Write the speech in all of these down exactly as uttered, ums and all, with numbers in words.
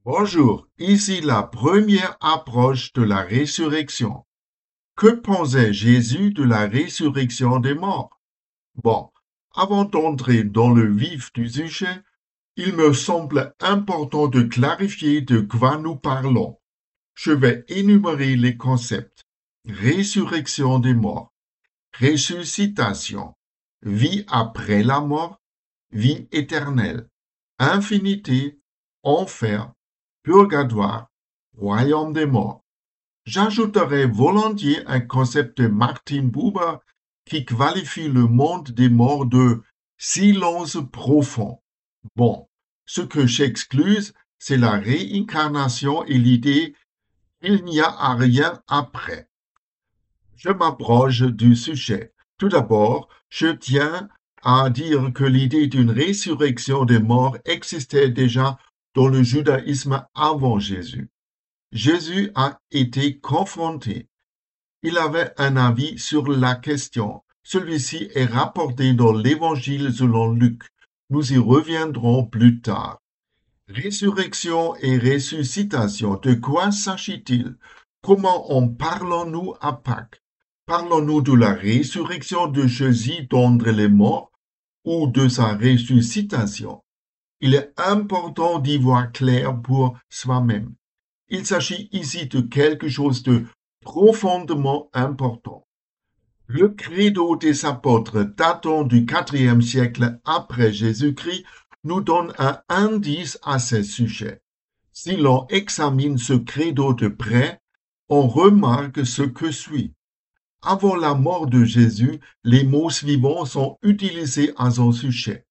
Bonjour, ici la première approche de la résurrection. Que pensait Jésus de la résurrection des morts? Bon, avant d'entrer dans le vif du sujet, il me semble important de clarifier de quoi nous parlons. Je vais énumérer les concepts. Résurrection des morts, ressuscitation, vie après la mort, vie éternelle, infinité, enfer, purgatoire, royaume des morts. J'ajouterai volontiers un concept de Martin Buber qui qualifie le monde des morts de silence profond. Bon, ce que j'excluse, c'est la réincarnation et l'idée qu'il n'y a rien après. Je m'approche du sujet. Tout d'abord, je tiens à dire que l'idée d'une résurrection des morts existait déjà dans le judaïsme avant Jésus. Jésus a été confronté. Il avait un avis sur la question. Celui-ci est rapporté dans l'Évangile selon Luc. Nous y reviendrons plus tard. Résurrection et ressuscitation, de quoi s'agit-il? Comment en parlons-nous à Pâques? Parlons-nous de la résurrection de Jésus d'entre les morts ou de sa ressuscitation? Il est important d'y voir clair pour soi-même. Il s'agit ici de quelque chose de profondément important. Le credo des apôtres datant du quatrième siècle après Jésus-Christ nous donne un indice à ce sujet. Si l'on examine ce credo de près, on remarque ce que suit. Avant la mort de Jésus, les mots suivants sont utilisés à son sujet.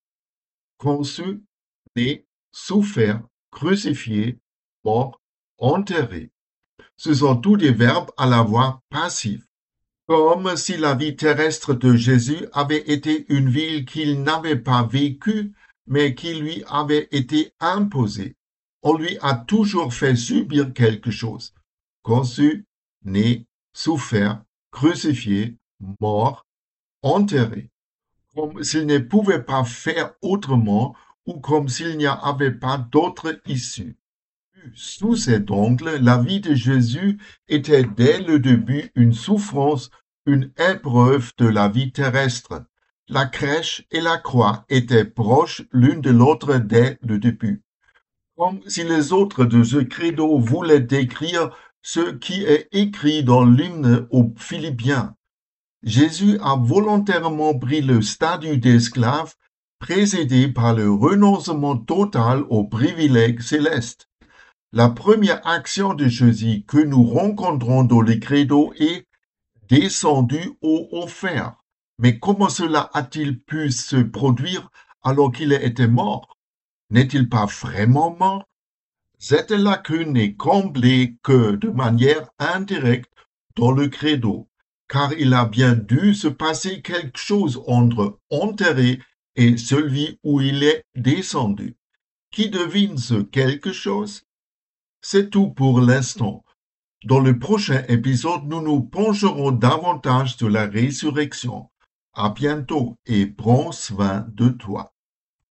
Conçu, né, souffert, crucifié, mort, enterré. Ce sont tous des verbes à la voix passive. Comme si la vie terrestre de Jésus avait été une vie qu'il n'avait pas vécue, mais qui lui avait été imposée. On lui a toujours fait subir quelque chose. Conçu, né, souffert, crucifié, mort, enterré. Comme s'il ne pouvait pas faire autrement ou comme s'il n'y avait pas d'autre issue. Sous cet angle, la vie de Jésus était dès le début une souffrance, une épreuve de la vie terrestre. La crèche et la croix étaient proches l'une de l'autre dès le début. Comme si les autres de ce credo voulaient décrire ce qui est écrit dans l'hymne aux Philippiens. Jésus a volontairement pris le statut d'esclave, précédé par le renoncement total aux privilèges célestes. La première action de Jésus que nous rencontrons dans les credos est descendu au enfer. Mais comment cela a-t-il pu se produire alors qu'il était mort? N'est-il pas vraiment mort? Cette lacune n'est comblée que de manière indirecte dans le credo, car il a bien dû se passer quelque chose entre enterré et celui où il est descendu. Qui devine ce quelque chose? C'est tout pour l'instant. Dans le prochain épisode, nous nous pencherons davantage sur la résurrection. À bientôt et prends soin de toi.